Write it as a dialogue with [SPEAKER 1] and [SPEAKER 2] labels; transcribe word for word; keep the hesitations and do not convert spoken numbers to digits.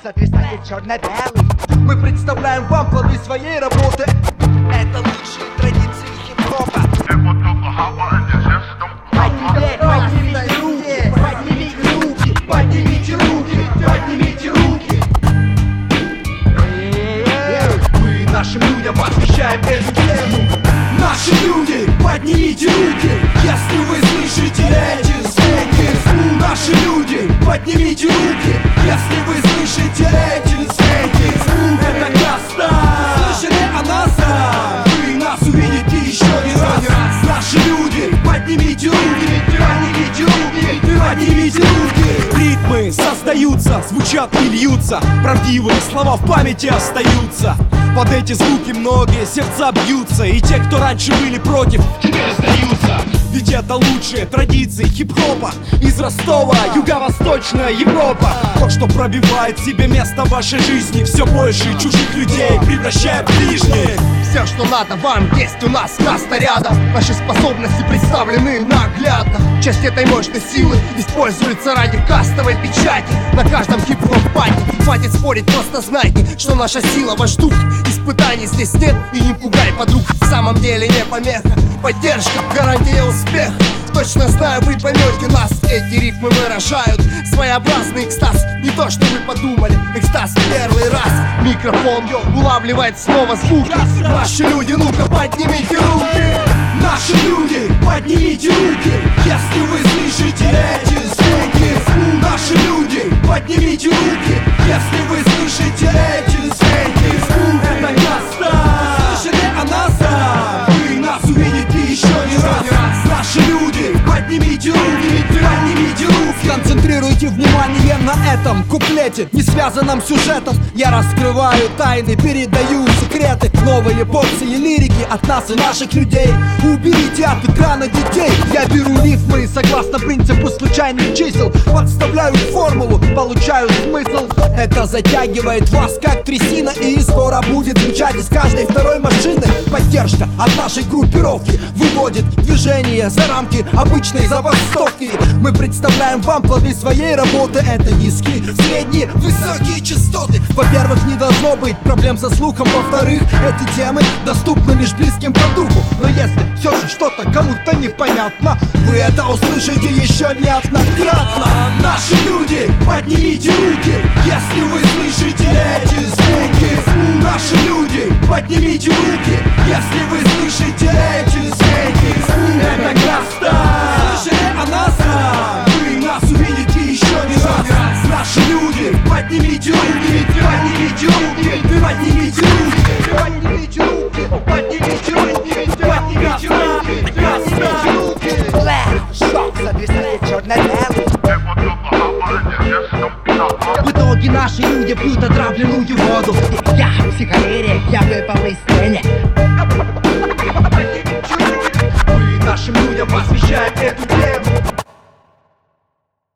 [SPEAKER 1] сотрясает черно-белый.
[SPEAKER 2] Мы представляем вам плоды своей работы.
[SPEAKER 1] Это лучшие традиции хип-хопа. Поднимите руки, поднимите руки, поднимите руки, поднимите руки.
[SPEAKER 2] Мы нашим людям посвящаем эту тему. Наши люди, поднимите руки, если вы слышите эти звуки. Наши люди, поднимите руки, если вы слышите эти звуки. Это Каста, слышали о нас? Вы нас увидите еще не раз. Наши люди, поднимите руки, поднимите руки, поднимите руки. Ритмы создаются, звучат и льются, правдивые слова в памяти остаются. Под эти звуки многие сердца бьются, и те, кто раньше были против, теперь сдаются. Ведь это лучшие традиции хип-хопа из Ростова, Юго-Восточная Европа. То, что пробивает себе место в вашей жизни, все больше чужих людей превращая в ближних. Все, что надо вам, есть у нас, Каста рядом. Наши способности представлены наглядно. Часть этой мощной силы используется ради кастовой печати на каждом хип-хоп-пати. Хватит спорить, просто знайте, что наша сила ваш дух. Испытаний здесь нет, и не пугай подруг. В самом деле не помеха, поддержка, гарантия успеха. Точно знаю, вы поймете нас. Эти рифмы выражают своеобразный экстаз. Не то, что вы подумали, экстаз первый раз. Микрофон улавливает снова звук. Наши люди, ну-ка поднимите руки. Наши люди, поднимите руки, если вы слышите эти звуки. Наши люди, поднимите руки, если вы слышите эти звуки. Это Каста, слышали о нас? Вы нас увидите еще не раз. Наши люди, поднимите руки, поднимите руки.
[SPEAKER 3] Концентрируйте внимание на этом куплете, не связанном сюжетом. Я раскрываю тайны, передаю секреты, новые порции лирики от нас и наших людей. Уберите от экрана детей. Я беру рифмы согласно принципу случайных чисел, подставляю формулу, получаю смысл. Это затягивает вас как трясина, и скоро будет звучать из каждой второй машины. Поддержка от нашей группировки выводит движение за рамки обычной забастовки. Мы представляем вам плоды своей работы. Это низкие, средние, высокие частоты. Во-первых, не должно быть проблем со слухом. Во-вторых, эти темы доступны лишь близким по духу. Но если все же что-то кому-то непонятно, вы это услышите еще неоднократно.
[SPEAKER 2] Наши люди, поднимите руки, если вы слышите эти звуки. Наши люди, поднимите руки, если вы слышите эти звуки. Это Каста, слышали о нас? Вы нас увидите еще не раз. Наши люди, поднимите руки, поднимите руки, поднимите руки, поднимите руки, поднимите руки, поднимите руки, поднимите руки.
[SPEAKER 1] Шок сотрясает черно-белый.
[SPEAKER 3] В итоге наши люди пьют отравленную воду.
[SPEAKER 1] Я психолерик, я выпал из сцены.
[SPEAKER 2] Мы нашим людям посвящаем эту тему.